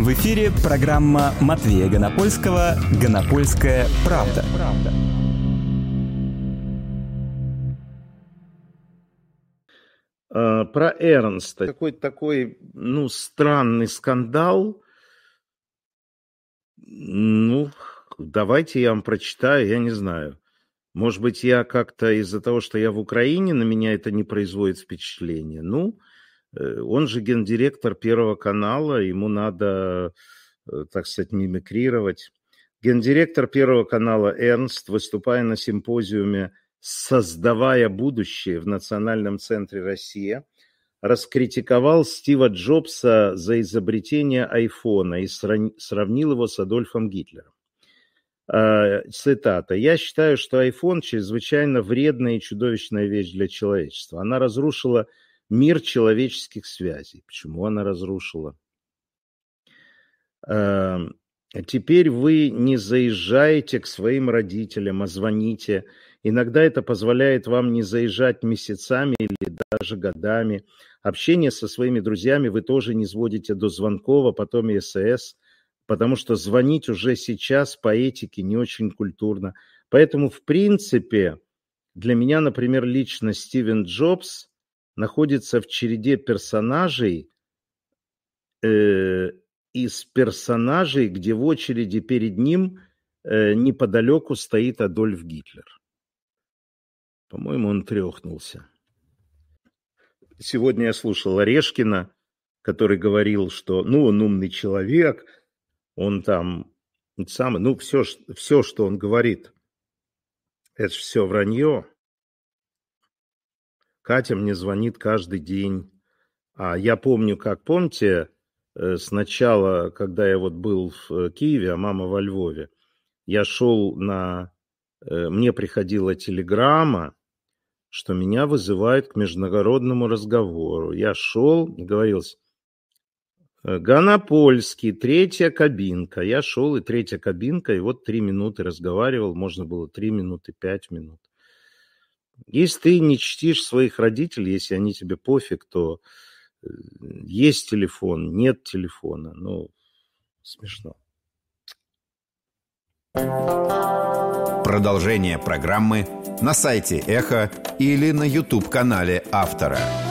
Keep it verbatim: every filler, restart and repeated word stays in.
В эфире программа Матвея Гонопольского «Гонопольская правда». Про Эрнста. Какой-то такой, ну, странный скандал. Ну, давайте я вам прочитаю, я не знаю. Может быть, я как-то из-за того, что я в Украине, на меня это не производит впечатления. Ну, он же гендиректор Первого канала, ему надо, так сказать, мимикрировать. Гендиректор Первого канала Эрнст, выступая на симпозиуме «Создавая будущее» в Национальном центре «Россия», раскритиковал Стива Джобса за изобретение айфона и сравнил его с Адольфом Гитлером. Цитата. «Я считаю, что iPhone чрезвычайно вредная и чудовищная вещь для человечества. Она разрушила мир человеческих связей». Почему она разрушила? Теперь вы не заезжаете к своим родителям, а звоните. Иногда это позволяет вам не заезжать месяцами или даже годами. Общение со своими друзьями вы тоже не сводите до звонков, а потом и СМС, потому что звонить уже сейчас по этике не очень культурно. Поэтому, в принципе, для меня, например, лично Стивен Джобс находится в череде персонажей, э, из персонажей, где в очереди перед ним э, неподалеку стоит Адольф Гитлер. По-моему, он трёхнулся. Сегодня я слушал Орешкина, который говорил, что ну, он умный человек, он там самый, ну, все, все, что он говорит, это же все вранье. Катя мне звонит каждый день. А я помню, как, помните, сначала, когда я вот был в Киеве, а мама во Львове, я шел на... Мне приходила телеграмма, что меня вызывают к международному разговору. Я шел и говорил: Гонопольский, третья кабинка. Я шел, и третья кабинка, и вот три минуты разговаривал. Можно было три минуты, пять минут. Если ты не чтишь своих родителей, если они тебе пофиг, то есть телефон, нет телефона. Ну, смешно. Продолжение программы на сайте Эхо или на YouTube-канале автора.